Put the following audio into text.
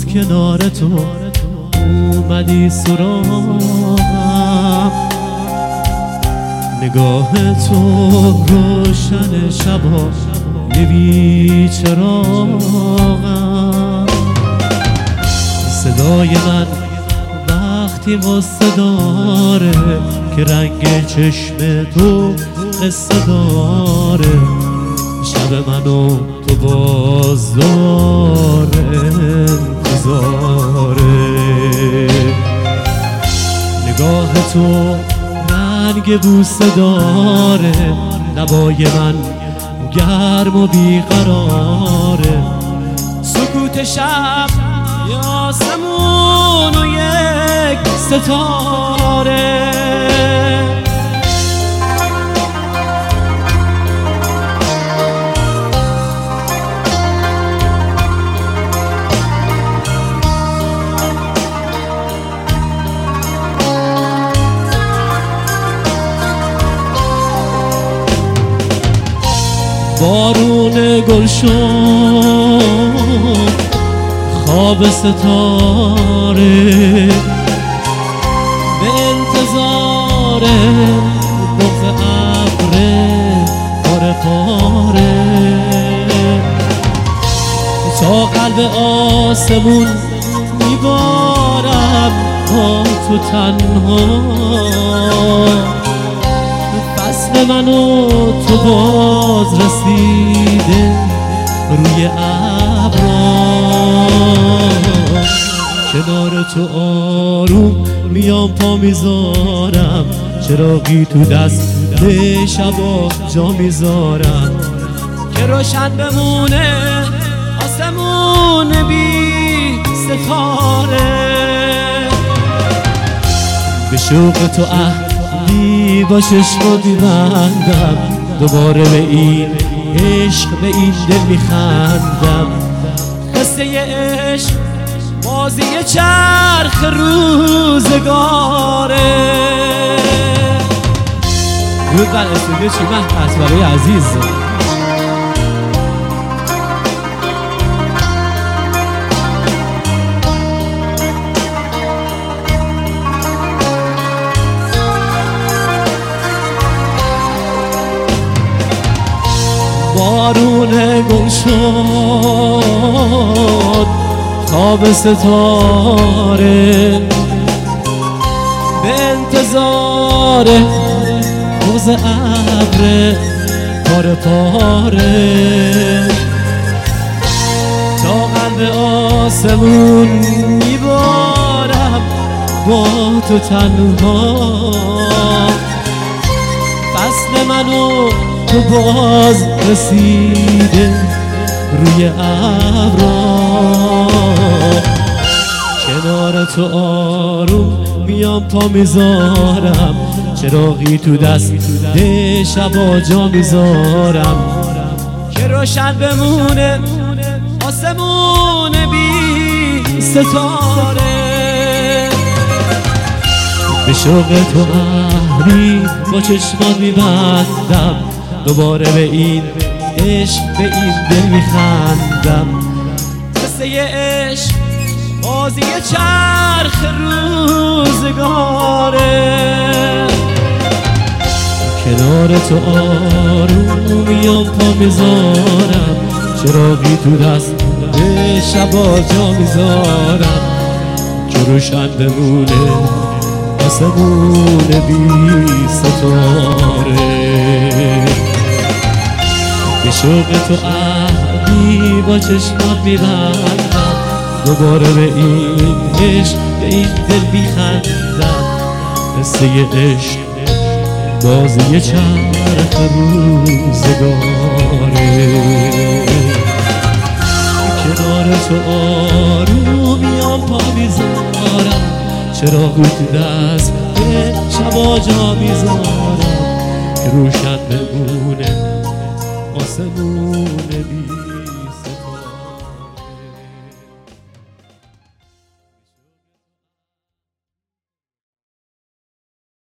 کنار تو اومدی سراغم، نگاه تو روشن شبا یه بیچراغم. صدای من وقتی قصه داره که رنگ چشم تو قصه داره، شب منو تو بازدار انتظاره. نگاه تو رنگ بوسه داره، لبای من گرم و بیقراره. سکوت شب آسمون و یک ستاره. بارون گل شد خواب ستاره، به انتظار بغض ابر پاره پاره. تا قلب آسمون میبارم با تو تنها، فصل من و تو باز رسیده روی ابرا. کنار تو آروم میام پا میذارم، چراغی تو دست به شبا جا میذارم که روشن بمونه آسمون بی ستاره. به شوق تو عهدی با چشمات میبندم، دوباره به این عشق به این دل میخندم. قصه عشق بازی چرخ روزگاره. درود بر استودیو چیمه پس برای عزیز. بارون گل شد خواب ستاره، به انتظار بغض ابر پاره پاره. تا قلب آسمون میبارم با تو تنها، فصل منو تو باز رسیده روی ابرا. کنار تو آروم میام پا میذارم، چراغی تو دست ده شبا جا میذارم که روشن بمونه آسمون بی ستاره. به شوق تو عهدی با چشمات میبندم، دوباره به این عشق به این دل میخندم. قصه عشق بازی چرخ روزگاره. کنار تو آروم میام پا میذارم، چراغی تو دست به شبا جا میذارم که روشن بمونه آسمون بی ستاره. به شوق تو عهدی با چشمات میبندم، دوباره به این عشق به این دل میخندم. قصه عشق بازی چرخ روزگاره. کنار تو آروم میام پا میذارم، چراغی تو دست به شبا جا میذارم که روشن بمونه